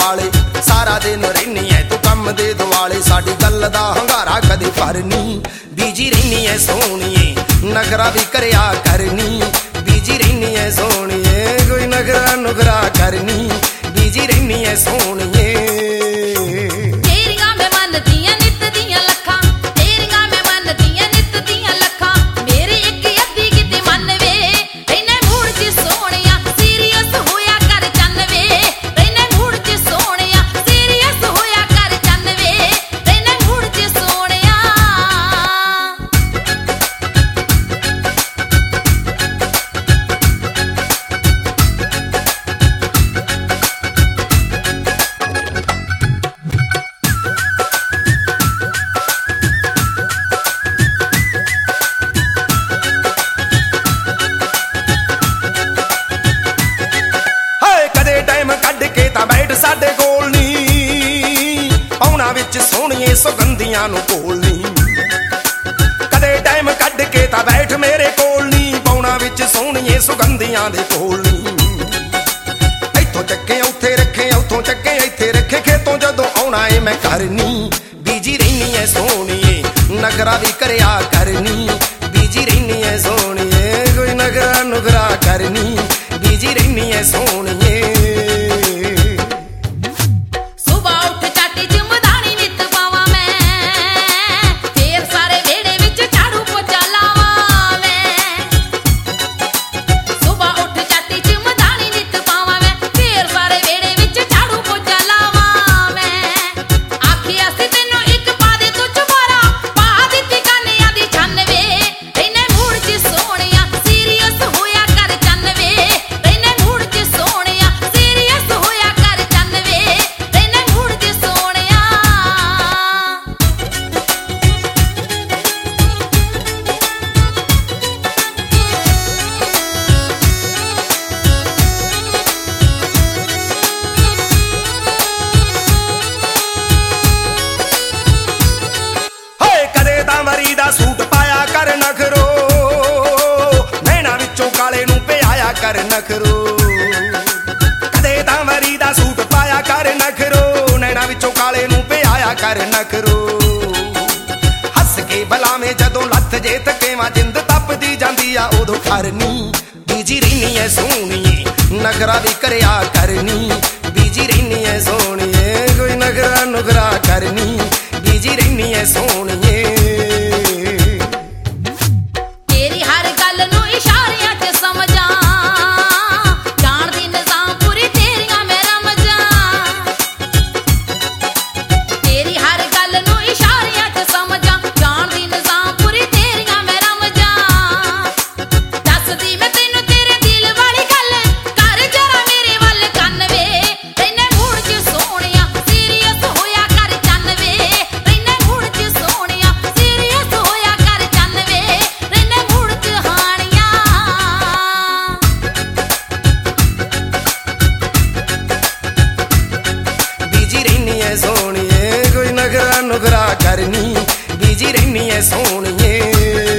दुआले सारा दिन रहनी है तू कम दे दुआले साडी गल दा हंगारा कदे भरनी बीजी रहनी है सोहणीए नखरा भी करया करनी बीजी रहनी है सोहणीए कोई नखरा नुखरा करनी बीजी रहनी है सोहणीए बैठ साडे कोल नी पौना विच सोहणीए सुगंधियां नूं कोलनी कदे टाइम कढ के तां बैठ मेरे कोल नी पौना विच सोहणीए सुगंधियां दे कोल नी इत्थों चक्के उत्थे रखे उत्थों चक्के इत्थे रखे खेतों जदों आउणा ए मैं करनी बीजी रहनी है सोहणीए नखरा भी करया करनी बीजी रहनी है सोहणीए कोई नखरा नुखरा करनी बीजी रहनी है सोहणीए सूट पाया कर नखरो नैना विचों काले नूं पियाया कर नखरो कदे तां वरी दा सूट पाया कर नखरो नैना विचों काले नूं पियाया कर नखरो हस के बलावें जदों लथ जे थकेवां जिंद तपदी जांदी आ उदों करनी बीजी रहनी है सोहणीए नखरा भी करया करनी बीजी रहनी है सोहणीए कोई नखरा नुखरा करनी बीजी रहनी है सोहणीए सोहणीए कोई नखरा नुखरा करनी बीजी रहनी है सोहणीए।